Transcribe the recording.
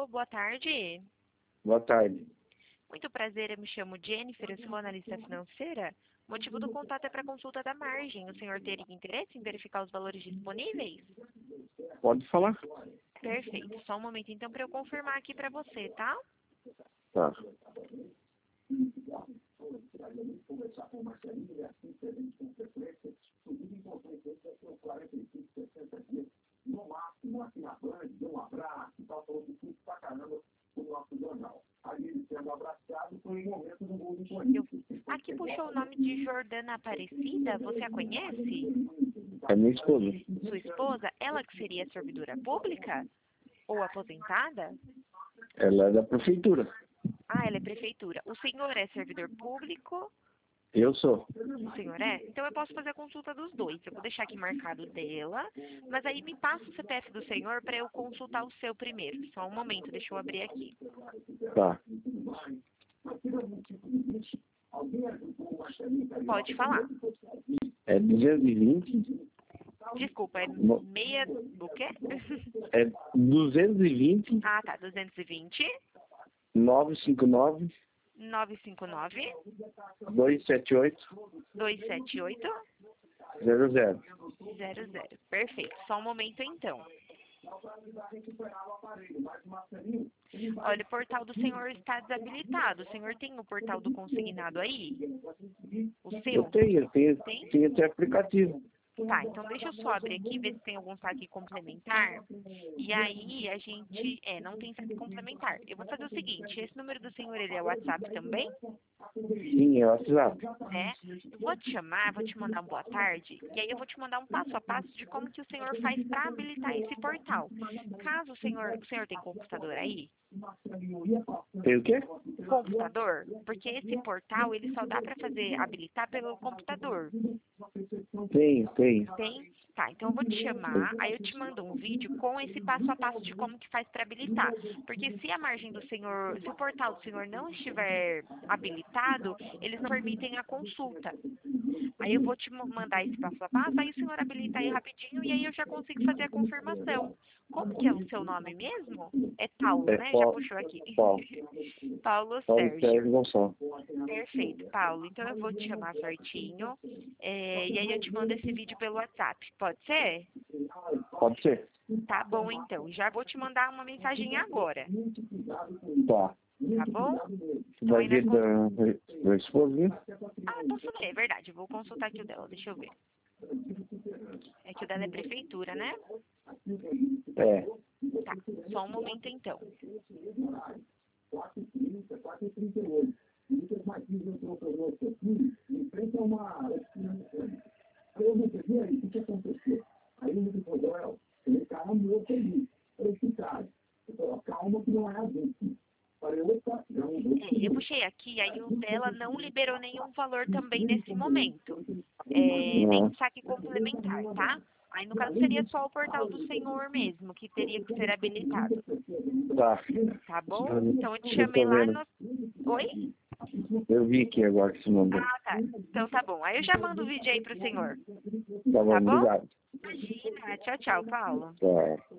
Alô, boa tarde. Boa tarde. Muito prazer, eu me chamo Jennifer, eu sou analista financeira. O motivo do contato é para consulta da margem. O senhor teria interesse em verificar os valores disponíveis? Pode falar? Perfeito. Só um momento então para eu confirmar aqui para você, tá? Tá. Aqui puxou o nome de Jordana Aparecida, você a conhece? É minha esposa. Sua esposa, ela que seria servidora pública? Ou aposentada? Ela é da prefeitura. Ah, ela é prefeitura. O senhor é servidor público? Eu sou. O senhor é? Então eu posso fazer a consulta dos dois. Eu vou deixar aqui marcado dela, mas aí me passa o CPF do senhor para eu consultar o seu primeiro. Só um momento, deixa eu abrir aqui. Tá. Pode falar. É 220. Desculpa, é No- meia do quê? É 220 Ah, tá, 220 959 959 278 278 00. 00. Perfeito. Só um momento então. Olha, o portal do senhor está desabilitado. O senhor tem o portal do consignado aí? O Eu seu? tenho Tem? até aplicativo. Tá, então deixa eu só abrir aqui, ver se tem algum saque complementar. E aí a gente... não tem saque complementar. Eu vou fazer o seguinte, esse número do senhor, ele é WhatsApp também? Sim, é o WhatsApp. Né? Eu vou te chamar, vou te mandar um boa tarde, e aí eu vou te mandar um passo a passo de como que o senhor faz para habilitar esse portal. Caso o senhor tem computador aí? Tem o quê? Computador? Porque esse portal, ele só dá para fazer habilitar pelo computador. Tenho. Tem? Tá, então eu vou te chamar, aí eu te mando um vídeo com esse passo a passo de como que faz para habilitar. Porque se a margem do senhor, se o portal do senhor não estiver habilitado, eles não permitem a consulta. Aí eu vou te mandar esse passo a passo, aí o senhor habilita aí rapidinho e aí eu já consigo fazer a confirmação. Como que é o seu nome mesmo? É Paulo, É né? Já Paulo. puxou aqui. Paulo. Paulo Paulo Sérgio. Sérgio Gonçalves. Perfeito, Paulo. Então eu vou te chamar certinho. E aí eu te mando esse vídeo pelo WhatsApp. Pode ser? Pode ser? Tá bom, então. Já vou te mandar uma mensagem agora. Tá. Tá bom? Então Vai aí vir da esposa, né? Ah, posso ler, é verdade. Eu vou consultar aqui o dela. Deixa eu ver. É que o dela é prefeitura, né? É. Tá. Só um momento, então. Eu puxei aqui, aí o dela não liberou nenhum valor também nesse momento. Nem saque complementar, tá? Aí, no caso, seria só o portal do senhor mesmo, que teria que ser habilitado. Tá. Tá bom? Então, eu te Eu chamei tô lá vendo. no... Oi? Eu vi aqui agora que você mandou. Ah, tá. Então, tá bom. Aí eu já mando o vídeo aí pro senhor. Tá bom, Tá bom? obrigado. Imagina. Tchau, tchau, Paulo. Tá.